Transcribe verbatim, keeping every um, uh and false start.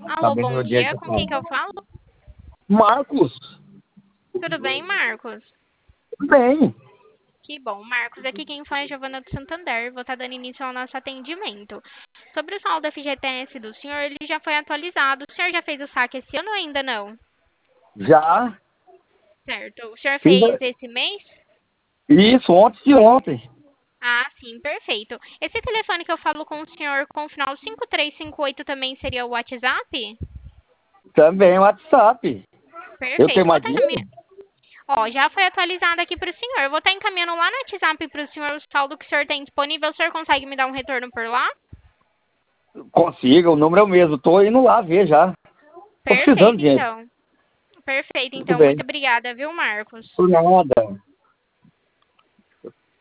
Alô, Sabendo bom o dia dia. que Com quem que eu fala. falo? Marcos, Tudo bem, Marcos? tudo bem. Que bom. Marcos, aqui quem fala é a Giovana do Santander. Vou estar dando início ao nosso atendimento. Sobre o saldo F G T S do senhor, ele já foi atualizado. O senhor já fez o saque esse ano ou ainda não? Já Certo. O senhor fiz fez a- esse mês? isso ontem de ontem. Ah, sim, perfeito. Esse telefone que eu falo com o senhor com o final cinco três cinco oito também seria o WhatsApp? Também o WhatsApp. Eu tenho Perfeito. Vou mais estar dinheiro? encaminhando. Ó, já foi atualizado aqui para o senhor. Eu vou estar encaminhando lá no WhatsApp para o senhor o saldo que o senhor tem disponível. O senhor consegue me dar um retorno por lá? Consiga, o número é o mesmo. Tô indo lá ver já. Tô precisando Perfeito, de dinheiro. então. Perfeito, Tudo então. bem. Muito obrigada, viu, Marcos? Por nada.